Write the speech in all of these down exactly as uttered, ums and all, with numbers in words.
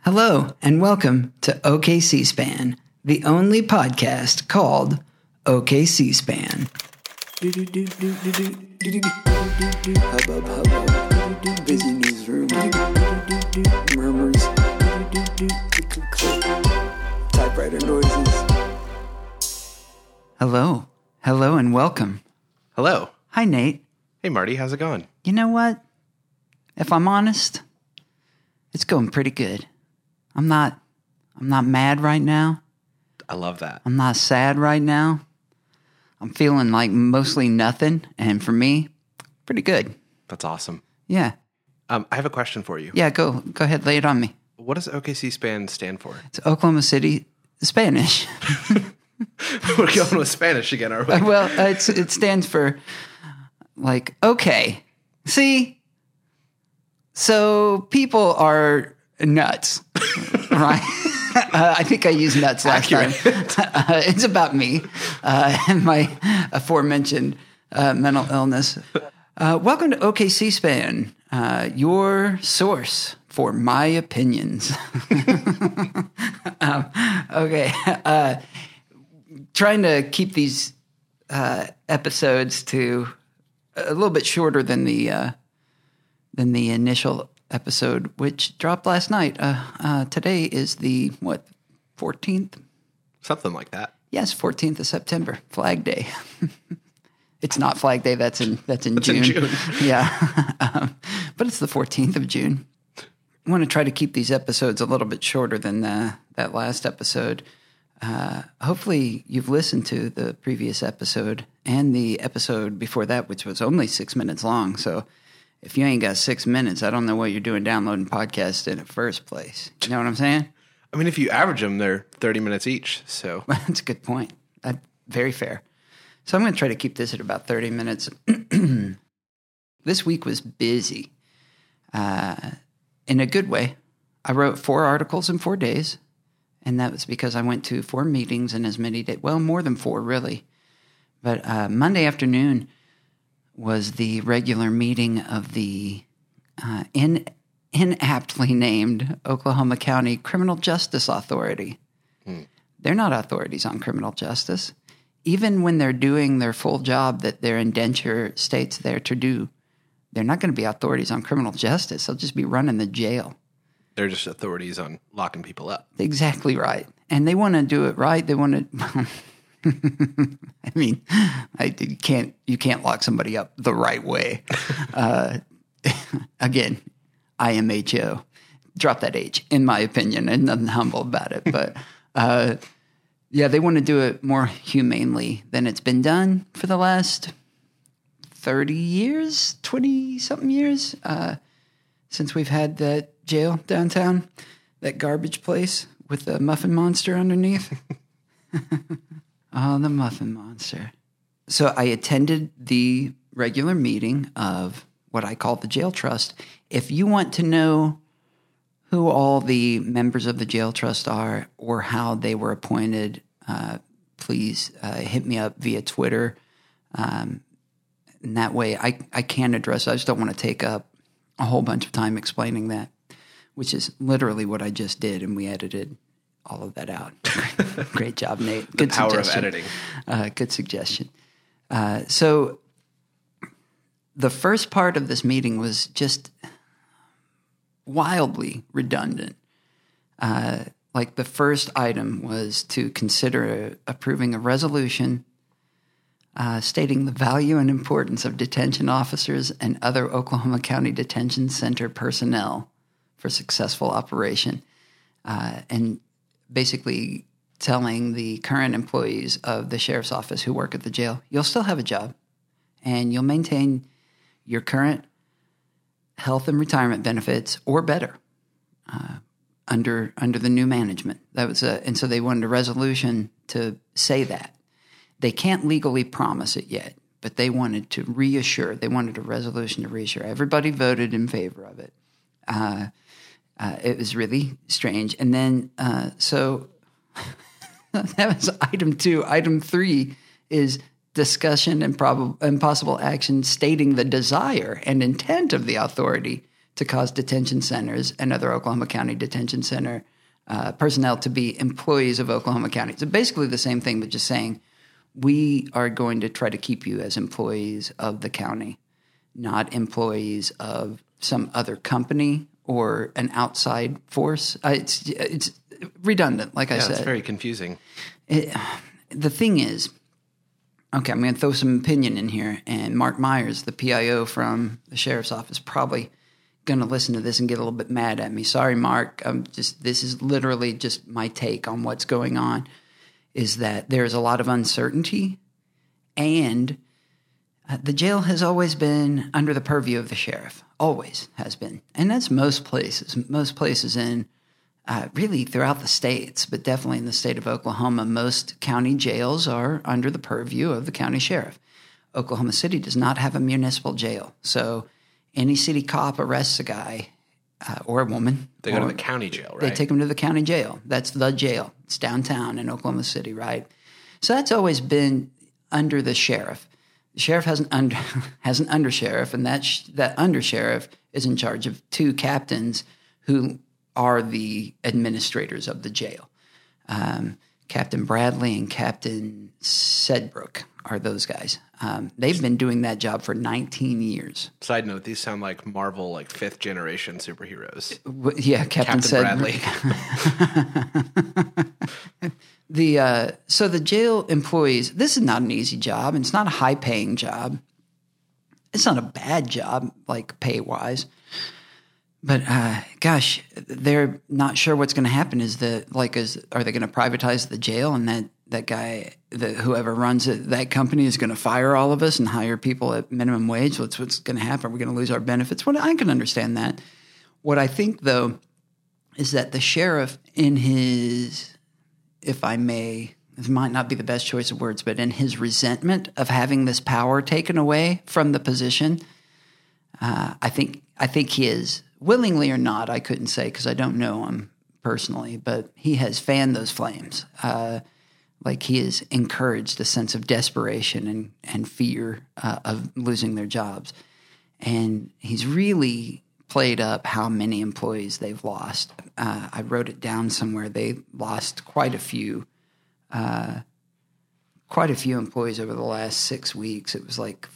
Hello, and welcome to OK C-SPAN, the only podcast called OK C-SPAN. Hubbub, hubbub, busy newsroom, murmurs, typewriter noises. Hello, hello, and welcome. Hello. Hi, Nate. Hey, Marty. How's it going? You know what? If I'm honest, it's going pretty good. I'm not, I'm not mad right now. I love that. I'm not sad right now. I'm feeling like mostly nothing, and for me, pretty good. That's awesome. Yeah. Um, I have a question for you. Yeah, go go ahead, lay it on me. What does O K C-SPAN stand for? It's Oklahoma City Spanish. We're going with Spanish again, are we? Uh, well, uh, it's, it stands for, like, okay. See? So people are nuts, right? Uh, I think I used nuts last Accurate. time. Uh, it's about me uh, and my aforementioned uh, mental illness. Uh, welcome to O K C-SPAN, uh, your source for my opinions. um, okay. Uh, trying to keep these uh, episodes to a little bit shorter than the uh, than the initial episode, which dropped last night. Uh, uh, today is the, what, fourteenth? Something like that. Yes, fourteenth of September, Flag Day. It's not Flag Day. That's in that's in That's June. in June. Yeah, um, but it's the fourteenth of June. I want to try to keep these episodes a little bit shorter than the, that last episode. Uh, hopefully, you've listened to the previous episode and the episode before that, which was only six minutes long. So, if you ain't got six minutes, I don't know what you're doing downloading podcasts in the first place. You know what I'm saying? I mean, if you average them, they're thirty minutes each. So That's a good point. Uh, very fair. So I'm going to try to keep this at about thirty minutes. This week was busy uh, in a good way. I wrote four articles in four days, and that was because I went to four meetings in as many days. Well, more than four, really. But uh, Monday afternoon was the regular meeting of the uh, in, inaptly named Oklahoma County Criminal Justice Authority. Hmm. They're not authorities on criminal justice. Even when they're doing their full job that their indenture states they're to do, they're not going to be authorities on criminal justice. They'll just be running the jail. they're just authorities on locking people up. Exactly right. And they want to do it right. They want to... I mean, I, you can't you can't lock somebody up the right way. Uh, again, I M H O. Drop that H, in my opinion, and nothing humble about it. But uh, yeah, they want to do it more humanely than it's been done for the last thirty years, twenty-something years, uh, since we've had that jail downtown, that garbage place with the muffin monster underneath. Oh, the Muffin Monster. So I attended the regular meeting of what I call the Jail Trust. If you want to know who all the members of the Jail Trust are or how they were appointed, uh, please uh, hit me up via Twitter. Um, and that way I, I can address it. I just don't want to take up a whole bunch of time explaining that, which is literally what I just did, and we edited all of that out. Great job, Nate. Good the power suggestion. of editing. Uh, good suggestion. Uh, so the first part of this meeting was just wildly redundant. Uh, like the first item was to consider approving a resolution uh, stating the value and importance of detention officers and other Oklahoma County Detention Center personnel for successful operation. Uh, and basically telling the current employees of the sheriff's office who work at the jail, you'll still have a job and you'll maintain your current health and retirement benefits or better uh, under under the new management. That was a, and so they wanted a resolution to say that. They can't legally promise it yet, but they wanted to reassure. They wanted a resolution to reassure. Everybody voted in favor of it. Uh, Uh, it was really strange. And then, uh, so that was item two. Item three is discussion and, prob- and possible action stating the desire and intent of the authority to cause detention centers and other Oklahoma County detention center uh, personnel to be employees of Oklahoma County. It's basically the same thing, but just saying we are going to try to keep you as employees of the county, not employees of some other company or an outside force. Uh, it's it's redundant, like I Yeah, said. it's very confusing. It, the thing is, okay, I'm going to throw some opinion in here, and Mark Myers, the P I O from the sheriff's office, probably going to listen to this and get a little bit mad at me. Sorry, Mark. I'm just this is literally just my take on what's going on. Is that there's a lot of uncertainty, and uh, the jail has always been under the purview of the sheriff. Always has been, and that's most places. Most places in uh, really throughout the states, but definitely in the state of Oklahoma, most county jails are under the purview of the county sheriff. Oklahoma City does not have a municipal jail, so any city cop arrests a guy uh, or a woman. They go or, to the county jail, right? They take them to the county jail. That's the jail. It's downtown in Oklahoma City, right? So that's always been under the sheriff. The sheriff has an under has an undersheriff, and that sh- that undersheriff is in charge of two captains who are the administrators of the jail. Um, Captain Bradley and Captain Sedbrook are those guys. Um, they've been doing that job for nineteen years. Side note, these sound like Marvel, like fifth generation superheroes. W- Yeah, Captain, Captain Sedbrook. Bradley. The uh, so the jail employees. This is not an easy job. And it's not a high paying job. It's not a bad job, like pay wise. But uh, gosh, they're not sure what's going to happen. Is the like is are they going to privatize the jail, and that that guy, the whoever runs it, that company is going to fire all of us and hire people at minimum wage? What's what's going to happen? We're going to lose our benefits. What I can understand that. What I think though is that the sheriff, in his, if I may, this might not be the best choice of words, but in his resentment of having this power taken away from the position, uh, I think I think he is. Willingly or not, I couldn't say because I don't know him personally, but he has fanned those flames. Uh, like he has encouraged a sense of desperation and, and fear uh, of losing their jobs. And he's really played up how many employees they've lost. Uh, I wrote it down somewhere. They lost quite a few, uh, quite a few employees over the last six weeks. It was like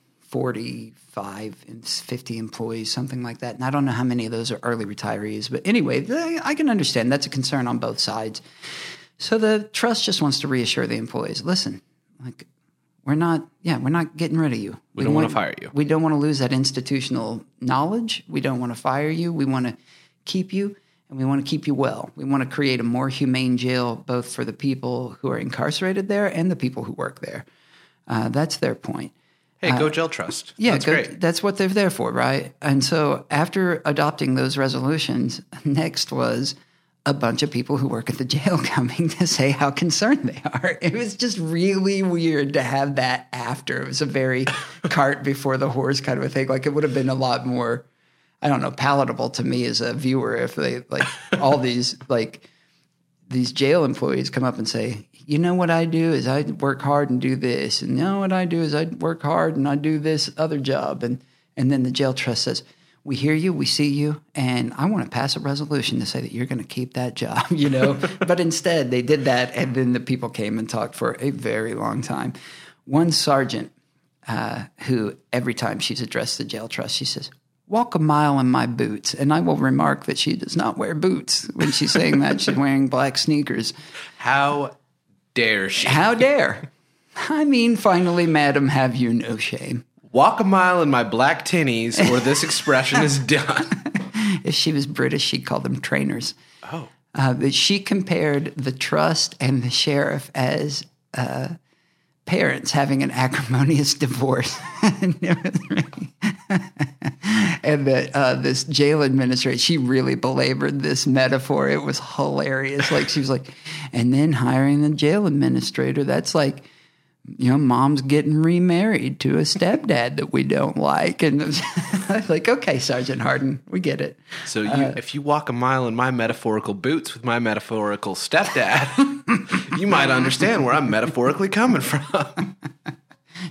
forty-five and fifty employees, something like that. And I don't know how many of those are early retirees. But anyway, I can understand that's a concern on both sides. So the trust just wants to reassure the employees, listen, like we're not, yeah, we're not getting rid of you. We, we don't want to fire you. We don't want to lose that institutional knowledge. We don't want to fire you. We want to keep you, and we want to keep you well. We want to create a more humane jail, both for the people who are incarcerated there and the people who work there. Uh, that's their point. Hey, go Jail Trust. Yeah, that's go, great. That's what they're there for, right? And so after adopting those resolutions, next was a bunch of people who work at the jail coming to say how concerned they are. It was just really weird to have that after. It was a very cart before the horse kind of a thing. Like it would have been a lot more, I don't know, palatable to me as a viewer if they, like, all these, like, these jail employees come up and say, you know what I do is I work hard and do this. And you know what I do is I work hard and I do this other job. And and then the jail trust says, we hear you, we see you, and I want to pass a resolution to say that you're going to keep that job, you know. But instead they did that, and then the people came and talked for a very long time. One sergeant uh, who every time she's addressed the jail trust, she says, walk a mile in my boots. And I will remark that she does not wear boots when she's saying that. She's wearing black sneakers. How dare she? How dare? I mean, finally, madam, have you no shame? Walk a mile in my black tinnies or this expression is done. If she was British, she'd call them trainers. Oh. Uh, but she compared the trust and the sheriff as uh, parents having an acrimonious divorce. And it was really and that uh, this jail administrator, she really belabored this metaphor. It was hilarious. Like she was like, and then hiring the jail administrator, that's like, you know, mom's getting remarried to a stepdad that we don't like. And I was like, okay, Sergeant Harden, we get it. So you, Uh, if you walk a mile in my metaphorical boots with my metaphorical stepdad, you might understand where I'm metaphorically coming from.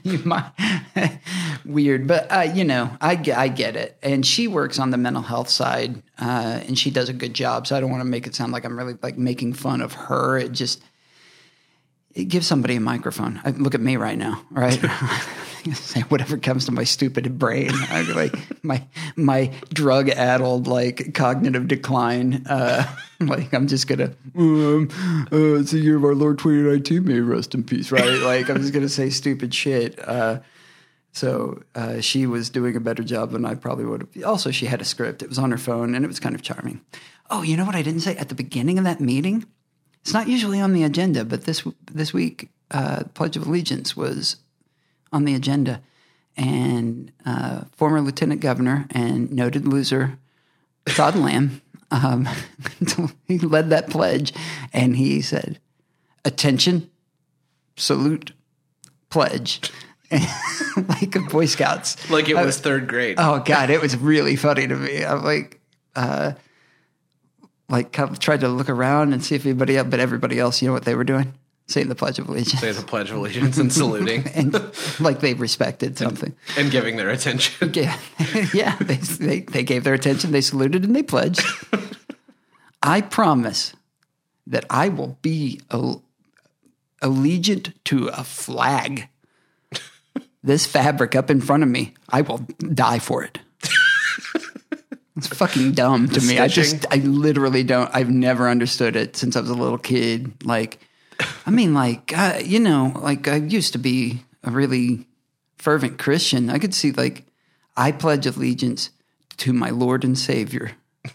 you might weird, but uh, you know, I, ge- I get it. And she works on the mental health side, uh, and she does a good job. So I don't want to make it sound like I'm really like making fun of her. It just it gives somebody a microphone. I, look at me right now, right? Say whatever comes to my stupid brain. I like my my drug addled like cognitive decline. Uh, like I'm just gonna. Um, uh, it's the year of our Lord twenty nineteen. May he rest in peace. Right? Like I'm just gonna say stupid shit. Uh, so uh, she was doing a better job than I probably would have. Also, she had a script. It was on her phone, and it was kind of charming. Oh, you know what I didn't say at the beginning of that meeting? It's not usually on the agenda, but this this week, uh, Pledge of Allegiance was on the agenda, and uh, former lieutenant governor and noted loser Todd Lamb, um, he led that pledge, and he said, "Attention, salute, pledge," like a Boy Scouts, Like it was uh, third grade. Oh God, it was really funny to me. I'm like, uh, like kind of tried to look around and see if anybody else, but everybody else, you know what they were doing? Saying the Pledge of Allegiance. Say the Pledge of Allegiance and saluting. And like they respected something. And giving their attention. Yeah, yeah. They, they they gave their attention. They saluted and they pledged. I promise that I will be a, allegiant to a flag. This fabric up in front of me, I will die for it. It's fucking dumb to me. I just, I literally don't. I've never understood it since I was a little kid. Like. I mean, like, uh, you know, like I used to be a really fervent Christian. I could see, like, I pledge allegiance to my Lord and Savior,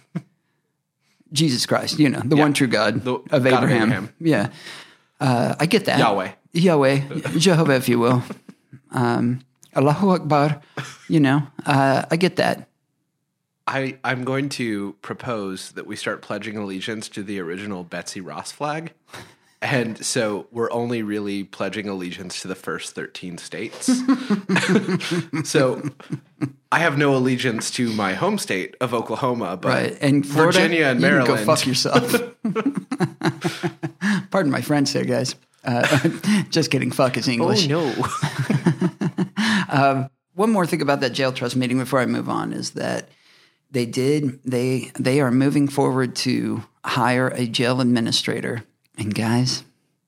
Jesus Christ, you know, the yeah. one true God the of God Abraham. Of Abraham. Yeah. Uh, I get that. Yahweh. Yahweh. Jehovah, if you will. Um, Allahu Akbar. You know, uh, I get that. I, I'm going to propose that we start pledging allegiance to the original Betsy Ross flag. And so we're only really pledging allegiance to the first thirteen states. So I have no allegiance to my home state of Oklahoma, but right. And Florida, Virginia and you Maryland. Can go fuck yourself. Pardon my French there, guys. Uh, just kidding. Fuck is English. Oh, no. um, one more thing about that jail trust meeting before I move on is that they did, they, they are moving forward to hire a jail administrator. And guys,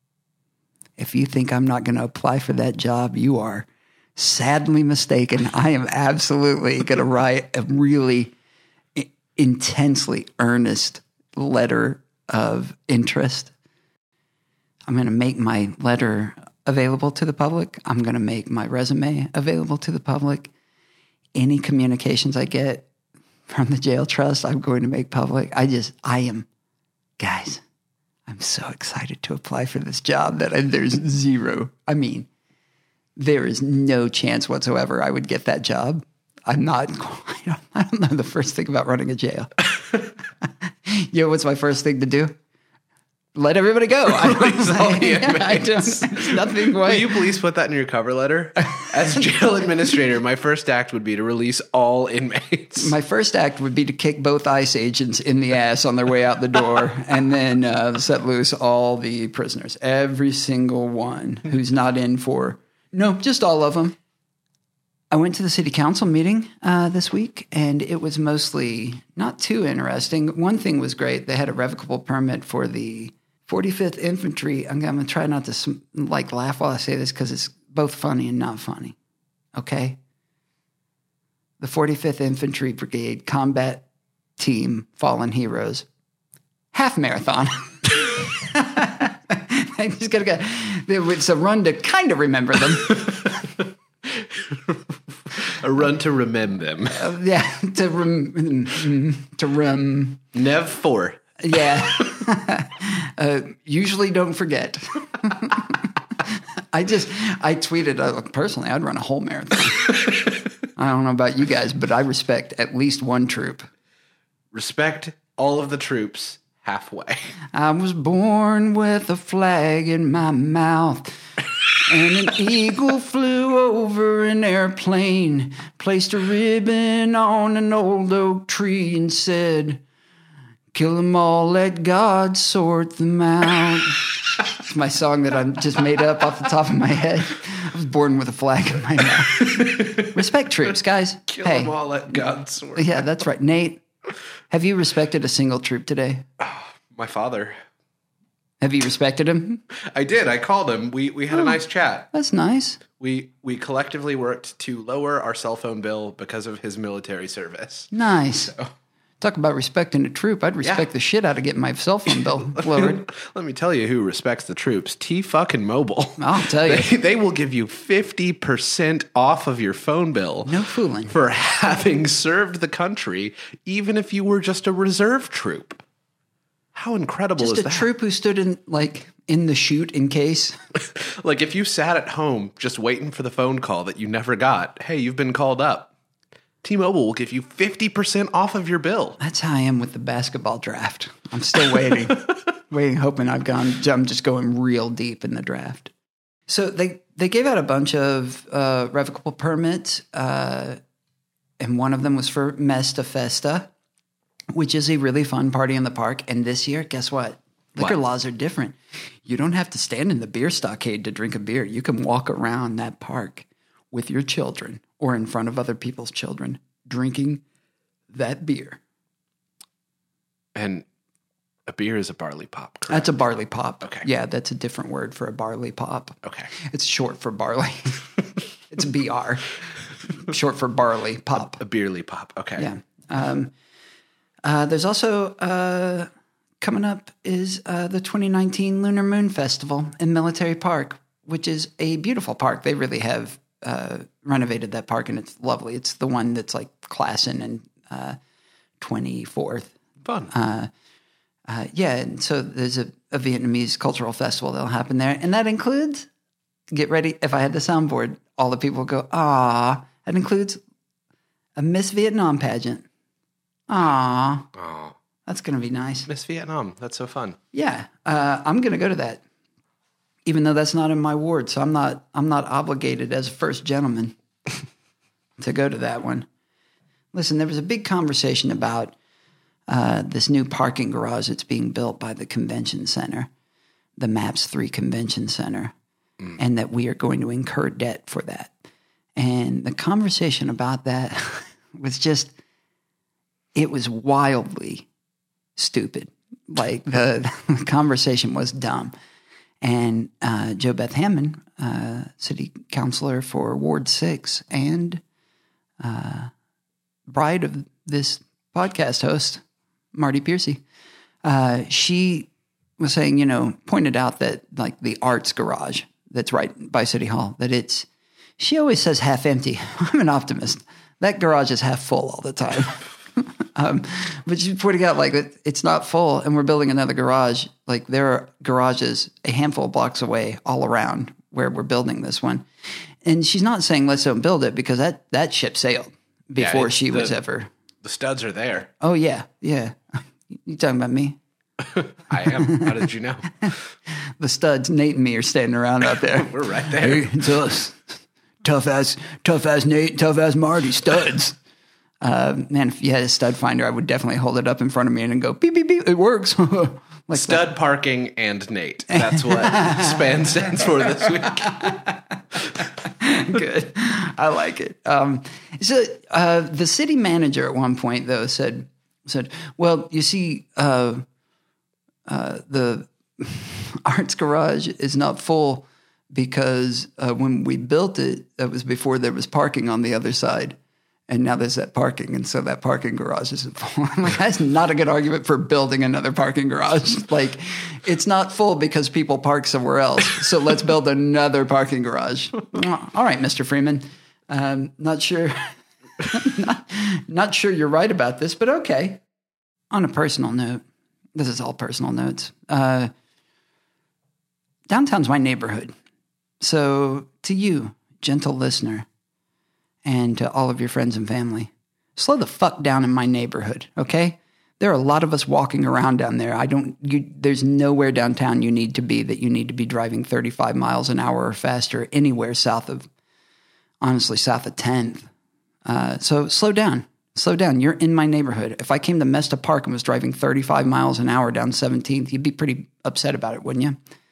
if you think I'm not going to apply for that job, you are sadly mistaken. I am absolutely going to write a really intensely earnest letter of interest. I'm going to make my letter available to the public. I'm going to make my resume available to the public. Any communications I get from the jail trust, I'm going to make public. I just, I am, guys. I'm so excited to apply for this job that I, there's zero. I mean, there is no chance whatsoever I would get that job. I'm not, I don't, I don't know the first thing about running a jail. You know what's my first thing to do? Let everybody go. I don't, all the yeah, I don't, there's nothing. Will you please put that in your cover letter? As jail administrator, my first act would be to release all inmates. My first act would be to kick both ICE agents in the ass on their way out the door, and then uh, set loose all the prisoners, every single one who's not in for no, just all of them. I went to the city council meeting uh, this week, and it was mostly not too interesting. One thing was great; they had a revocable permit for the forty-fifth Infantry. I'm, I'm going to try not to like laugh while I say this because it's both funny and not funny. Okay? The forty-fifth Infantry Brigade Combat Team Fallen Heroes half marathon. I just got to go. It's a run to kind of remember them. A run to remember them. Uh, yeah, to rem, to rem. Nev four. Yeah. uh, usually don't forget. I just, I tweeted, uh, personally, I'd run a whole marathon. I don't know about you guys, but I respect at least one troop. Respect all of the troops halfway. I was born with a flag in my mouth. And an eagle flew over an airplane, placed a ribbon on an old oak tree and said, "Kill them all, let God sort them out." It's my song that I just made up off the top of my head. I was born with a flag in my mouth. Respect troops, guys. Kill hey. them all, let God sort. Yeah, that's right. Nate, have you respected a single troop today? My father. Have you respected him? I did. I called him. We we had Oh. a nice chat. That's nice. We we collectively worked to lower our cell phone bill because of his military service. Nice. Talk about respecting a troop. I'd respect Yeah. the shit out of getting my cell phone bill lowered. Let me tell you who respects the troops. T fucking Mobile. I'll tell you. They, they will give you fifty percent off of your phone bill. No fooling. For having served the country, even if you were just a reserve troop. How incredible Just is a that? troop who stood in, like, in the chute in case. Like if you sat at home just waiting for the phone call that you never got, hey, you've been called up. T-Mobile will give you fifty percent off of your bill. That's how I am with the basketball draft. I'm still waiting, waiting, hoping I've gone. I'm just going real deep in the draft. So they they gave out a bunch of uh, revocable permits, uh, and one of them was for Mesta Festa, which is a really fun party in the park. And this year, guess what? Liquor What? laws are different. You don't have to stand in the beer stockade to drink a beer. You can walk around that park with your children or in front of other people's children drinking that beer. And a beer is a barley pop, correct? That's a barley pop. Okay. Yeah, that's a different word for a barley pop. Okay. It's short for barley. It's B R. Short for barley pop. A beerly pop. Okay. Yeah. Um, uh, there's also uh, coming up is uh, the twenty nineteen Lunar Moon Festival in Military Park, which is a beautiful park. They really have uh, renovated that park, and it's lovely. It's the one that's like Classen and uh, twenty-fourth. Fun. Uh, uh, yeah, and so there's a, a Vietnamese cultural festival that'll happen there, and that includes, get ready, if I had the soundboard, all the people go, ah, that includes a Miss Vietnam pageant. Ah, oh, that's going to be nice. Miss Vietnam. That's so fun. Yeah, uh, I'm going to go to that, even though that's not in my ward, so I'm not I'm not obligated as a first gentleman to go to that one. Listen, there was a big conversation about uh, this new parking garage that's being built by the convention center, the MAPS three Convention Center, mm. and that we are going to incur debt for that. And the conversation about that was just, it was wildly stupid. Like the, the conversation was dumb. And uh, Jo Beth Hammond, uh, city councilor for Ward six and uh, bride of this podcast host, Marty Piercy, uh, she was saying, you know, pointed out that like the arts garage that's right by City Hall, that it's, she always says half empty. I'm an optimist. That garage is half full all the time. um, but she's pointing out like it, it's not full and we're building another garage. Like there are garages a handful of blocks away all around where we're building this one. And she's not saying let's don't build it because that, that ship sailed before Yeah, she the- was ever. The studs are there. Oh, yeah, yeah. You talking about me? I am. How did you know? The studs, Nate and me, are standing around out there. We're right there. Hey, it's us. Tough ass, tough ass Nate, tough ass Marty, studs. Uh, man, if you had a stud finder, I would definitely hold it up in front of me and go, beep, beep, beep, it works. Like Stud that. parking and Nate. That's what SPAN stands for this week. Good. I like it. Um, so uh, the city manager at one point, though, said, said, well, you see, uh, uh, the arts garage is not full because uh, when we built it, that was before there was parking on the other side. And now there's that parking, and so that parking garage isn't full. I'm like, that's not a good argument for building another parking garage. Like, it's not full because people park somewhere else, so let's build another parking garage. All right, Mister Freeman. Um, not sure, not, not sure you're right about this, but okay. On a personal note, this is all personal notes. Uh, downtown's my neighborhood. So to you, gentle listener, and to all of your friends and family, slow the fuck down in my neighborhood, okay? There are a lot of us walking around down there. I don't, you, there's nowhere downtown you need to be that you need to be driving thirty-five miles an hour or faster anywhere south of, honestly, south of tenth. Uh, so slow down, slow down. You're in my neighborhood. If I came to Mesta Park and was driving thirty-five miles an hour down seventeenth, you'd be pretty upset about it, wouldn't you?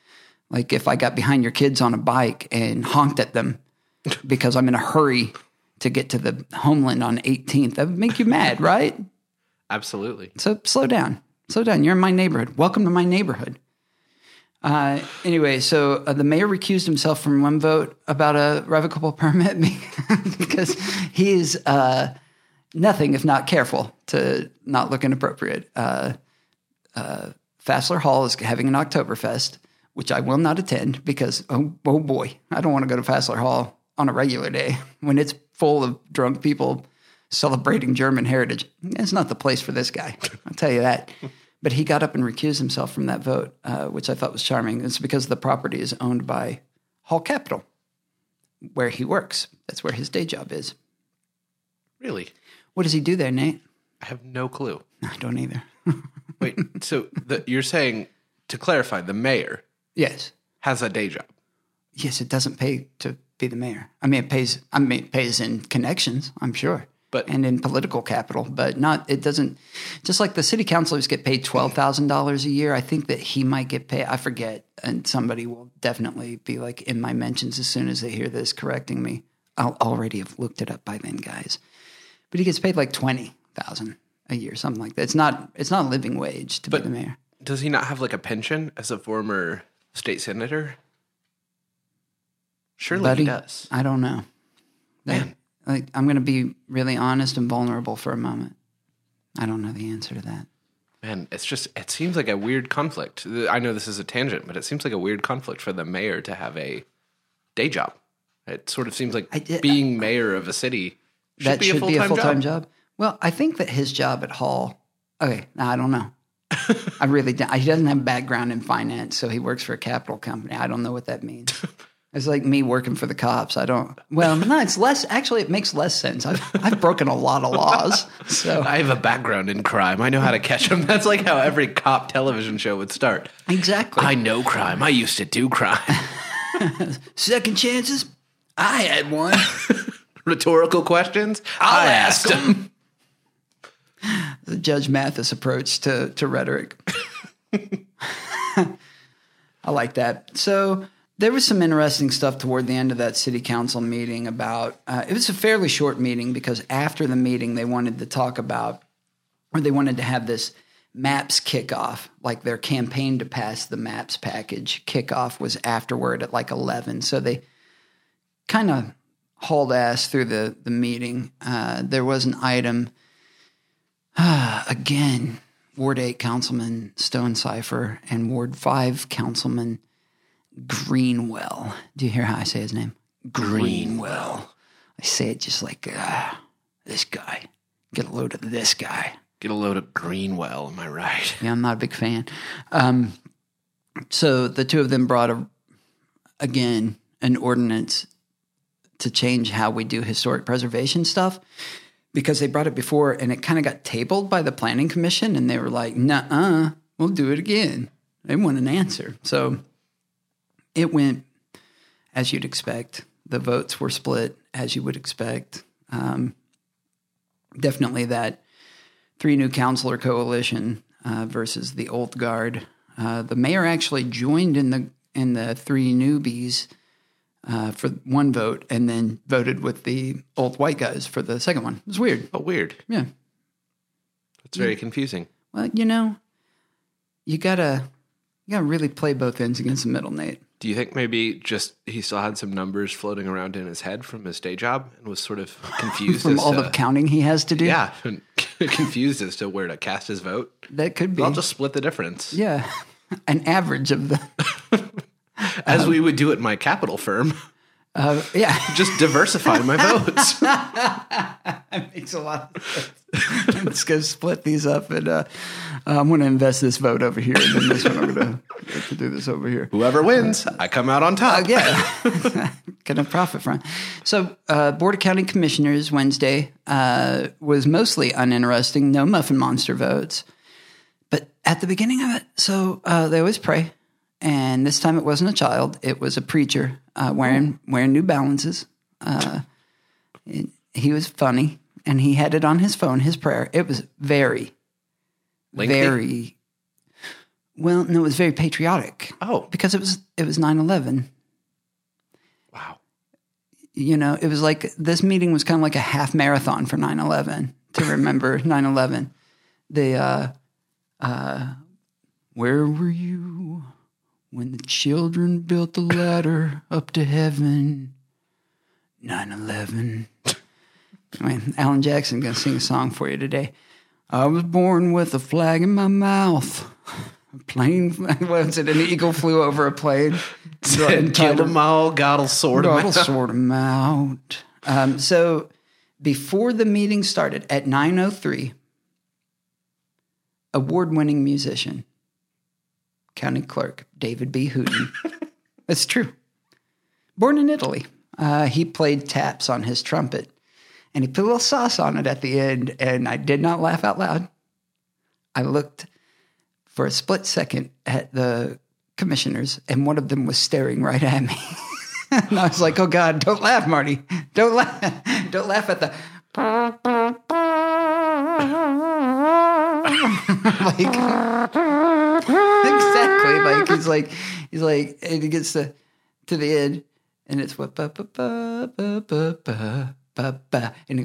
Like if I got behind your kids on a bike and honked at them because I'm in a hurry to get to the homeland on eighteenth, that would make you mad, right? Absolutely. So slow down. Slow down. You're in my neighborhood. Welcome to my neighborhood. Uh, anyway, so uh, the mayor recused himself from one vote about a revocable permit because he is uh, nothing if not careful to not look inappropriate. Uh, uh, Fassler Hall is having an Oktoberfest, which I will not attend because, oh, oh boy, I don't want to go to Fassler Hall on a regular day when it's full of drunk people celebrating German heritage. It's not the place for this guy. I'll tell you that. But he got up and recused himself from that vote, uh, which I thought was charming. It's because the property is owned by Hall Capital, where he works. That's where his day job is. Really? What does he do there, Nate? I have no clue. I don't either. Wait, so the, you're saying, to clarify, the mayor Yes. has a day job? Yes, it doesn't pay to be the mayor. I mean, it pays. I mean, it pays in connections, I'm sure, But- and in political capital, but not. It doesn't. Just like the city councilors get paid twelve thousand dollars a year, I think that he might get paid. I forget, and somebody will definitely be like in my mentions as soon as they hear this, correcting me. I'll already have looked it up by then, guys. But he gets paid like twenty thousand a year, something like that. It's not. It's not a living wage to But- be the mayor. Does he not have like a pension as a former state senator? Surely Buddy, he does. I don't know. That- Man. Like, I'm going to be really honest and vulnerable for a moment. I don't know the answer to that. Man, it's just, it seems like a weird conflict. I know this is a tangent, but it seems like a weird conflict for the mayor to have a day job. It sort of seems like I did- being mayor of a city should that be should a full-time, be a full-time job. job. Well, I think that his job at Hall, okay, I don't know. I really don't. He doesn't have a background in finance, so he works for a capital company. I don't know what that means. It's like me working for the cops. I don't, well, no, it's less, actually, it makes less sense. I've, I've broken a lot of laws, so. I have a background in crime. I know how to catch them. That's like how every cop television show would start. Exactly. I know crime. I used to do crime. Second chances? I had one. Rhetorical questions? I'll I ask asked him. The Judge Mathis approach to, to rhetoric. I like that. So there was some interesting stuff toward the end of that city council meeting about, uh, it was a fairly short meeting because after the meeting they wanted to talk about, or they wanted to have this MAPS kickoff, like their campaign to pass the MAPS package kickoff was afterward at like eleven. So they kind of hauled ass through the, the meeting. Uh, there was an item, uh, again, Ward eight Councilman Stonecipher and Ward five Councilman Greenwell. Do you hear how I say his name? Greenwell. I say it just like, uh, this guy. Get a load of this guy. Get a load of Greenwell, am I right? Yeah, I'm not a big fan. Um, so the two of them brought, a, again, an ordinance to change how we do historic preservation stuff because they brought it before and it kind of got tabled by the Planning Commission and they were like, nuh-uh, we'll do it again. They want an answer. So it went as you'd expect. The votes were split as you would expect. Um, definitely that three new councilor coalition uh, versus the old guard. Uh, the mayor actually joined in the in the three newbies uh, for one vote, and then voted with the old white guys for the second one. It was weird. Oh, weird. Yeah. It's very confusing. Well, you know, you gotta you gotta really play both ends against the middle, Nate. Do you think maybe just he still had some numbers floating around in his head from his day job and was sort of confused From as all to, the counting he has to do. yeah, and confused as to where to cast his vote? That could be. I'll just split the difference. yeah, an average of the. As we would do at my capital firm. Uh, yeah, Just diversify my votes. that makes a lot of sense. Let's go split these up, and uh, I'm going to invest this vote over here, and then this one I'm going to do this over here. Whoever wins, I come out on top. Uh, yeah, going to profit from. So, uh, Board of County Commissioners Wednesday uh, was mostly uninteresting. No Muffin Monster votes, but at the beginning of it, so uh, they always pray, and this time it wasn't a child; it was a preacher uh, wearing wearing New Balances. Uh, it, he was funny, and he had it on his phone. His prayer. It was very, Lengthy? very. Well, no, it was very patriotic. Oh, because it was it was nine eleven. wow. You know, it was like this meeting was kind of like a half marathon for nine eleven to remember nine eleven. The uh, uh, where were you when the children built the ladder up to heaven? nine eleven. I mean, Alan Jackson going to sing a song for you today. I was born with a flag in my mouth. A plane, what was it? An eagle flew over a plane. Said, kill them all, God'll sort them God'll out. sort them out. Um, so before the meeting started at nine oh three, award-winning musician, county clerk, David B. Hooten. It's true. Born in Italy. Uh, he played taps on his trumpet, and he put a little sauce on it at the end, and I did not laugh out loud. I looked for a split second at the commissioners, and one of them was staring right at me. And I was like, oh, God, don't laugh, Marty. Don't laugh. Don't laugh at the... like, exactly. Like, he's like, he's like, and he gets to, to the end, and it's what, ba, ba, ba, ba, ba, ba, ba, ba, and he,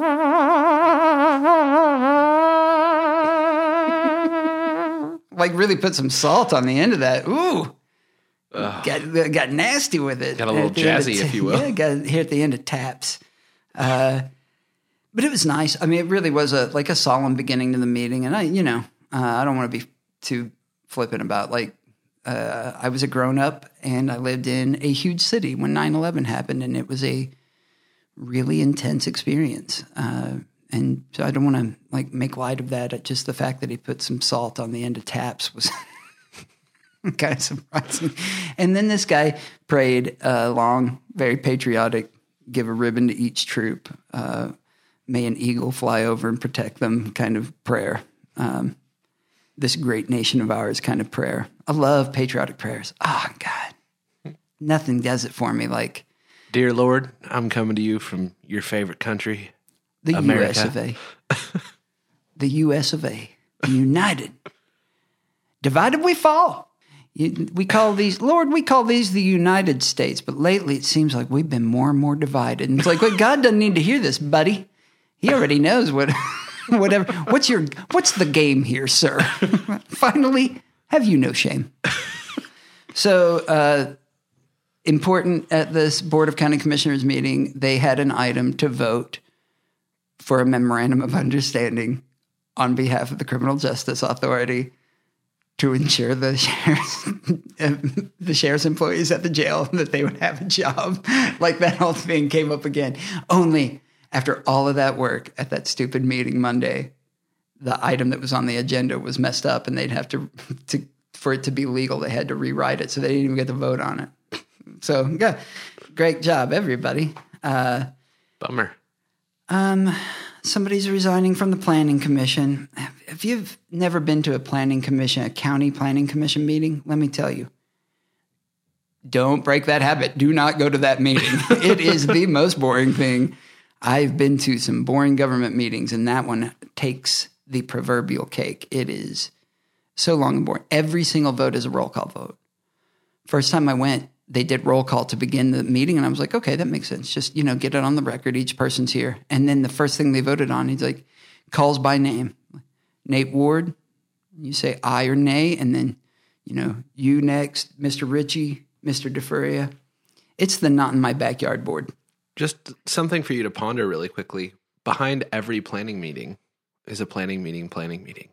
like, really put some salt on the end of that. Ooh. Got, got nasty with it. Got a little jazzy, ta- if you will. Yeah, got here at the end of taps. Uh, but it was nice. I mean, it really was a like a solemn beginning to the meeting. And I, you know, uh, I don't want to be too flippant about like uh, I was a grown up and I lived in a huge city when nine eleven happened, and it was a really intense experience. Uh, and so I don't want to like make light of that. Just the fact that he put some salt on the end of taps was kind of surprising. And then this guy prayed a long, very patriotic, give a ribbon to each troop. Uh, may an eagle fly over and protect them kind of prayer. Um, this great nation of ours kind of prayer. I love patriotic prayers. Oh, God. Nothing does it for me like Dear Lord, I'm coming to you from your favorite country, the America. U S of A. The U S of A. United. Divided we fall. You, we call these, Lord, we call these the United States, but lately it seems like we've been more and more divided. And it's like, well, God doesn't need to hear this, buddy. He already knows what, whatever. What's your, what's the game here, sir? Finally, have you no shame? So, uh, important at this Board of County Commissioners meeting, they had an item to vote for a memorandum of understanding on behalf of the Criminal Justice Authority to ensure the sheriff's, the sheriff's employees at the jail that they would have a job. Like that whole thing came up again. Only after all of that work at that stupid meeting Monday, the item that was on the agenda was messed up, and they'd have to, to for it to be legal, they had to rewrite it, so they didn't even get to vote on it. So, yeah, great job, everybody. Uh, Bummer. Um, somebody's resigning from the planning commission. If you've never been to a planning commission, a county planning commission meeting, let me tell you, don't break that habit. Do not go to that meeting. It is the most boring thing. I've been to some boring government meetings, and that one takes the proverbial cake. It is so long and boring. Every single vote is a roll call vote. First time I went, they did roll call to begin the meeting, and I was like, okay, that makes sense. Just, you know, get it on the record. Each person's here. And then the first thing they voted on, he's like, calls by name. Nate Ward, you say aye or nay, and then, you know, you next, Mister Ritchie, Mister DeFuria. It's the not in my backyard board. Just something for you to ponder really quickly. Behind every planning meeting is a planning meeting, planning meeting.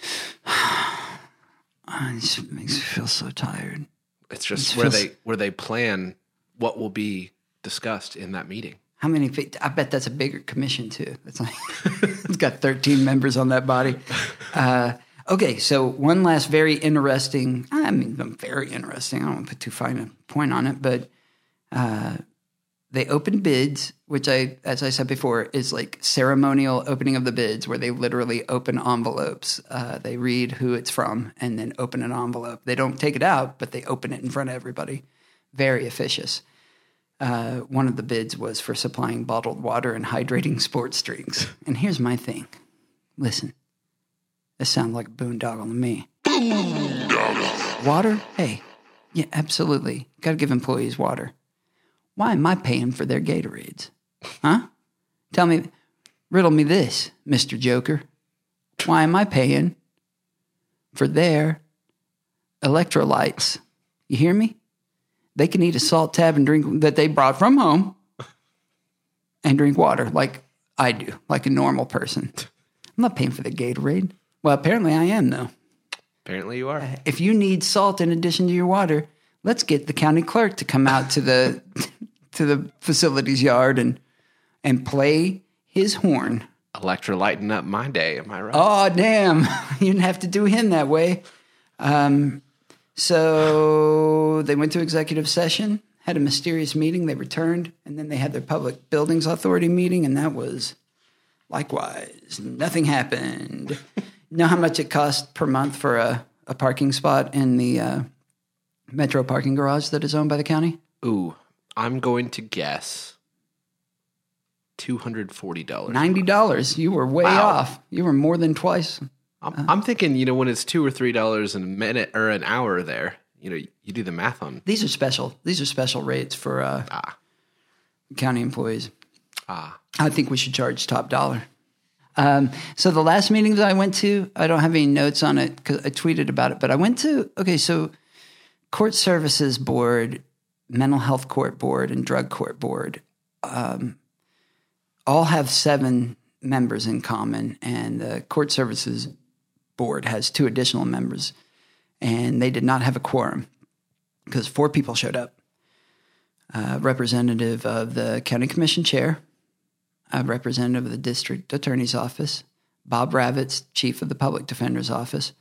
Oh, it just makes me feel so tired. It's just It where feels- they where they plan what will be discussed in that meeting. How many feet? I bet that's a bigger commission, too. It's like, it's got thirteen members on that body. Uh, okay, so one last very interesting, I mean, very interesting. I don't want to put too fine a point on it, but uh, they opened bids, which I, as I said before, is like ceremonial opening of the bids, where they literally open envelopes. Uh, they read who it's from and then open an envelope. They don't take it out, but they open it in front of everybody. Very officious. Uh, one of the bids was for supplying bottled water and hydrating sports drinks. And here's my thing. Listen, this sounds like a boondoggle to me. Boondoggle. Water? Hey, Yeah, absolutely. Got to give employees water. Why am I paying for their Gatorades? Huh? Tell me, riddle me this, Mister Joker. Why am I paying for their electrolytes? You hear me? They can eat a salt tab and drink that they brought from home and drink water like I do, like a normal person. I'm not paying for the Gatorade. Well, apparently I am, though. Apparently you are. If you need salt in addition to your water, let's get the county clerk to come out to the to the facilities yard and and play his horn. Electrolyting up my day, am I right? Oh, damn. You didn't have to do him that way. Um, so they went to executive session, had a mysterious meeting, they returned, and then they had their Public Buildings Authority meeting, and that was likewise. Nothing happened. You know how much it costs per month for a, a parking spot in the uh, Metro parking garage that is owned by the county? Ooh, I'm going to guess two hundred forty dollars. ninety dollars. You were way Wow. off. You were more than twice. I'm, I'm thinking, you know, when it's two or three dollars a minute or an hour there, you know, you do the math on. These are special. These are special rates for uh, Ah. county employees. Ah. I think we should charge top dollar. Um, so the last meetings I went to, I don't have any notes on it because I tweeted about it, but I went to, okay, so Court Services Board, Mental Health Court Board, and Drug Court Board um, all have seven members in common, and the Court Services Board has two additional members, and they did not have a quorum because four people showed up. A representative of the County Commission Chair, a representative of the District Attorney's Office, Bob Ravitz, Chief of the Public Defender's Office,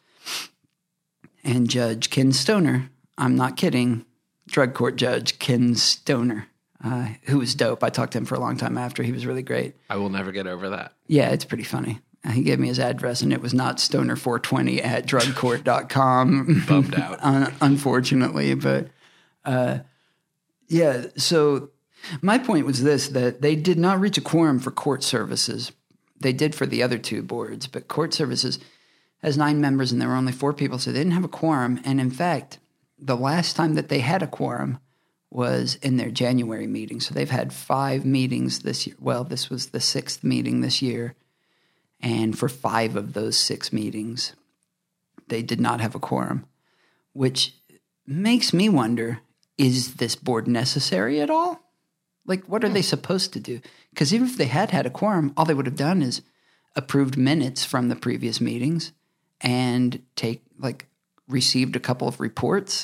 and Judge Ken Stoner. I'm not kidding. Drug Court Judge Ken Stoner, uh, who was dope. I talked to him for a long time after. He was really great. I will never get over that. Yeah, it's pretty funny. Uh, He gave me his address, and it was not stoner four twenty at drug court dot com. Bummed out. Un- unfortunately, but uh, yeah, so my point was this, that they did not reach a quorum for Court Services. They did for the other two boards, but Court Services has nine members, and there were only four people, so they didn't have a quorum. And in fact, the last time that they had a quorum was in their January meeting. So they've had five meetings this year. Well, this was the sixth meeting this year. And for five of those six meetings, they did not have a quorum, which makes me wonder, is this board necessary at all? Like, what are they supposed to do? Because even if they had had a quorum, all they would have done is approved minutes from the previous meetings and take, like, received a couple of reports.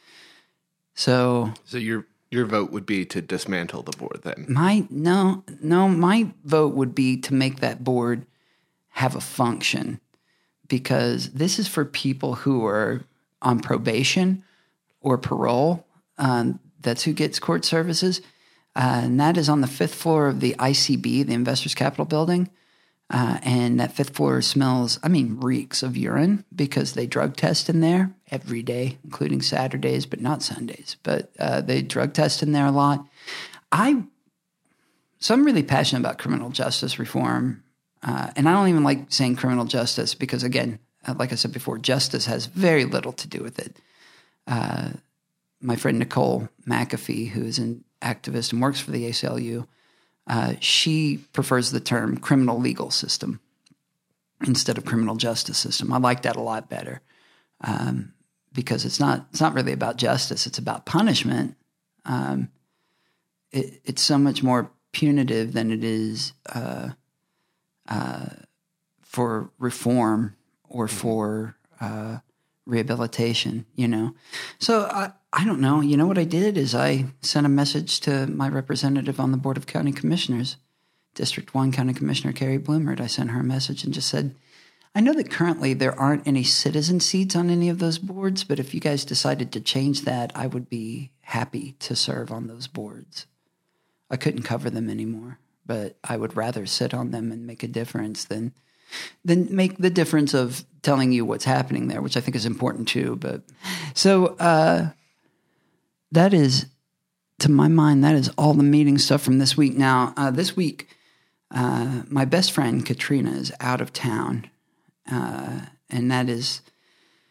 So So your your vote would be to dismantle the board then? my, no, no, my vote would be to make that board have a function, because this is for people who are on probation or parole. Um, that's who gets court services. Uh, and that is on the fifth floor of the I C B, the Investors Capital Building. Uh, and that fifth floor smells, I mean, reeks of urine, because they drug test in there every day, including Saturdays, but not Sundays. But uh, they drug test in there a lot. I, so I'm really passionate about criminal justice reform. Uh, and I don't even like saying criminal justice because, again, uh, like I said before, justice has very little to do with it. Uh, my friend Nicole McAfee, who is an activist and works for the A C L U, uh, she prefers the term criminal legal system instead of criminal justice system. I like that a lot better um, because it's not it's not really about justice. It's about punishment. Um, it, it's so much more punitive than it is uh, uh, for reform or for uh, rehabilitation, you know. So I, I don't know. You know what I did is I sent a message to my representative on the Board of County Commissioners, District one County Commissioner Carrie Bloomert. I sent her a message and just said, I know that currently there aren't any citizen seats on any of those boards, but if you guys decided to change that, I would be happy to serve on those boards. I couldn't cover them anymore, but I would rather sit on them and make a difference than than make the difference of telling you what's happening there, which I think is important too. But so uh, that is, to my mind, that is all the meeting stuff from this week. Now, uh, this week, uh, my best friend Katrina is out of town, uh, and that is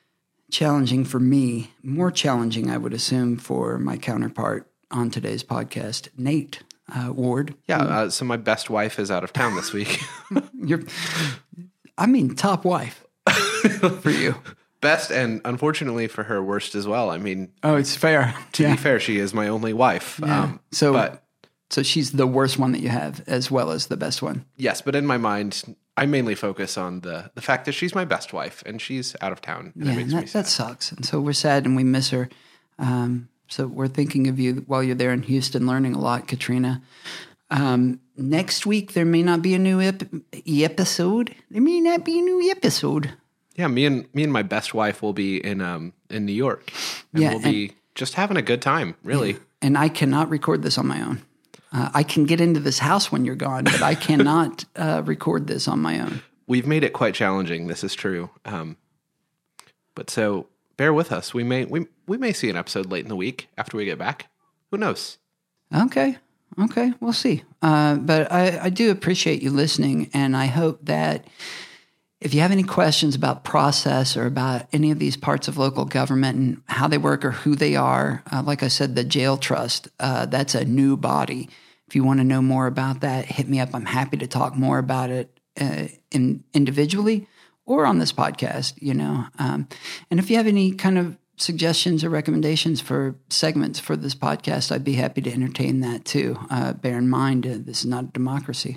challenging for me, more challenging, I would assume, for my counterpart on today's podcast, Nate uh, Ward. Yeah, uh, so my best wife is out of town this week. You're, I mean, top wife for you. Best, and unfortunately for her, worst as well. I mean, oh, it's fair. To yeah. be fair, she is my only wife. Yeah. Um, so, but so she's the worst one that you have, as well as the best one. yes, but in my mind, I mainly focus on the the fact that she's my best wife and she's out of town. And Yeah, it makes that, me sad. that sucks. And so we're sad and we miss her. Um, so we're thinking of you while you're there in Houston, learning a lot, Katrina. Um, next week there may not be a new ep- episode. There may not be a new episode. Yeah, me and me and my best wife will be in um in New York, and Yeah, we'll be just having a good time, really. And I cannot record this on my own. Uh, I can get into this house when you're gone, but I cannot uh, record this on my own. We've made it quite challenging. This is true. Um, but so bear with us. We may we we may see an episode late in the week after we get back. Who knows? Okay. Okay. We'll see. Uh, but I, I do appreciate you listening, and I hope that if you have any questions about process or about any of these parts of local government and how they work or who they are, uh, like I said, the jail trust, uh, that's a new body. If you want to know more about that, hit me up. I'm happy to talk more about it uh, in, individually or on this podcast, you know. Um, and if you have any kind of suggestions or recommendations for segments for this podcast, I'd be happy to entertain that too. Uh, bear in mind, uh, this is not a democracy.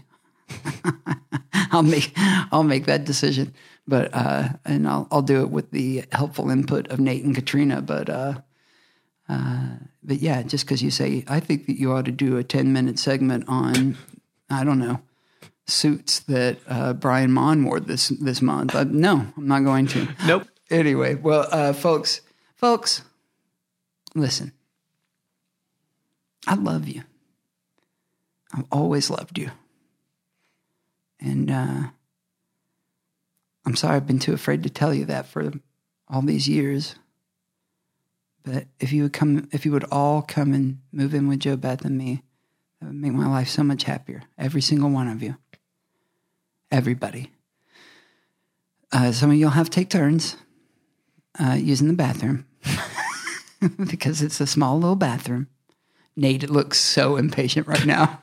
I'll make I'll make that decision, but uh, and I'll I'll do it with the helpful input of Nate and Katrina. But uh, uh, but yeah, just because you say I think that you ought to do a ten minute segment on I don't know suits that uh, Brian Mon wore this this month. Uh, no, I'm not going to. Nope. Anyway, well, uh, folks, folks, listen. I love you. I've always loved you. And uh, I'm sorry I've been too afraid to tell you that for all these years. But if you would come, if you would all come and move in with Joe Beth and me, that would make my life so much happier. Every single one of you. Everybody. Uh, some of you'll have to take turns uh, using the bathroom because it's a small little bathroom. Nate looks so impatient right now.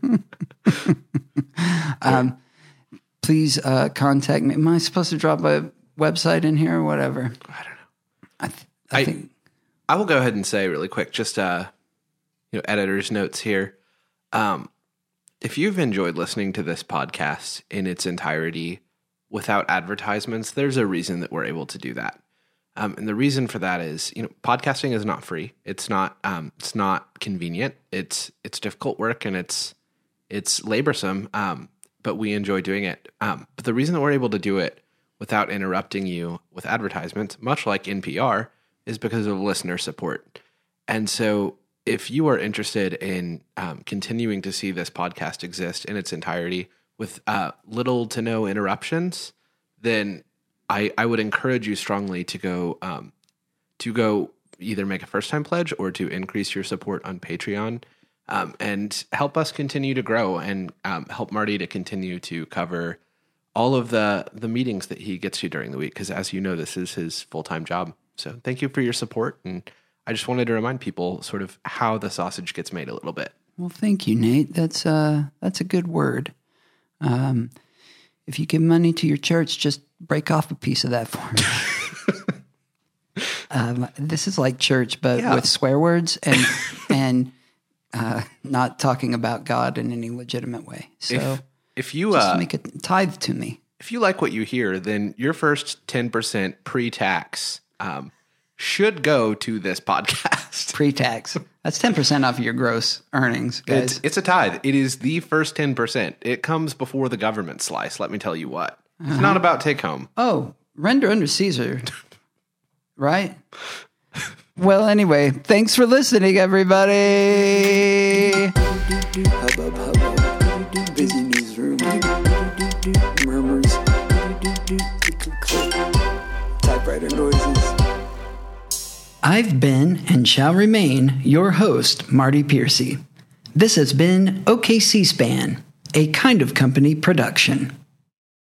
um, please uh, contact me. Am I supposed to drop a website in here or whatever? I don't know. I, th- I, I think I will go ahead and say really quick, just uh, you know, editor's notes here. Um, if you've enjoyed listening to this podcast in its entirety without advertisements, there's a reason that we're able to do that. Um, and the reason for that is, you know, podcasting is not free. It's not, um, it's not convenient. It's, it's difficult work and it's, it's laborsome. Um, but we enjoy doing it. Um, but the reason that we're able to do it without interrupting you with advertisements, much like N P R, is because of listener support. And so if you are interested in um, continuing to see this podcast exist in its entirety with uh, little to no interruptions, then I, I would encourage you strongly to go um, to go either make a first-time pledge or to increase your support on Patreon um, and help us continue to grow and um, help Marty to continue to cover all of the, the meetings that he gets to during the week. Because as you know, this is his full-time job. So thank you for your support. And I just wanted to remind people sort of how the sausage gets made a little bit. Well, thank you, Nate. That's uh, that's a good word. Um, if you give money to your church, just break off a piece of that for me. um, this is like church, but Yeah. with swear words and and uh, not talking about God in any legitimate way. So If, if you just uh, make a tithe to me. if you like what you hear, then your first ten percent pre-tax um, should go to this podcast. Pre-tax. That's ten percent off of your gross earnings, guys. It's, it's a tithe. It is the first ten percent. It comes before the government slice, let me tell you what. It's Uh-huh. not about take home. Oh, render under Caesar. Right? Well, anyway, thanks for listening, everybody. Hubbub, hubbub. Busy newsroom. Murmurs. Typewriter noises. I've been and shall remain your host, Marty Piercy. This has been O K C-SPAN, a Kind of Company production.